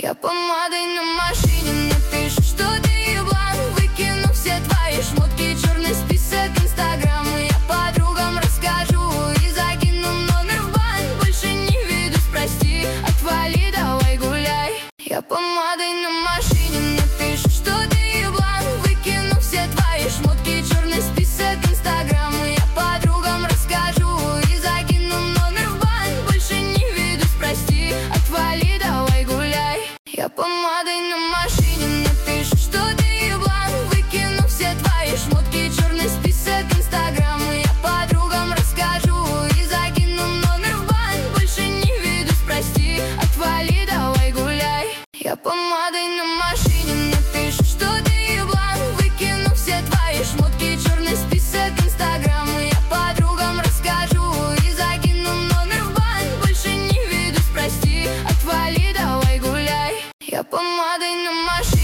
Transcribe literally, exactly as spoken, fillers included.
Я помадой на машине напишу, что ты еблан. Выкину все твои шмотки, черный список инстаграма. Я подругам расскажу и закину номер в бан. Больше не ведусь, прости, отвали, давай гуляй. Я помадой на машине напишу, что ты еблан. Выкину все твои шмотки, черный список инстаграма. Я подругам расскажу и закину номер в бан. Больше не ведусь, прости, отвали, давай гуляй. Я помадой на машине напишу, что ты еблан. Выкину все твои шмотки, черный список инстаграма. Я подругам расскажу и закину номер в бан. Больше не ведусь, прости, отвали, давай гуляй. Я помадой на машине напишу, что ты еблан. Выкину все твои шмотки, черный список инстаграма. Я подругам расскажу и закину номер в бан. Больше не ведусь, прости, отвали, давай гуляй. Я помадой на машине.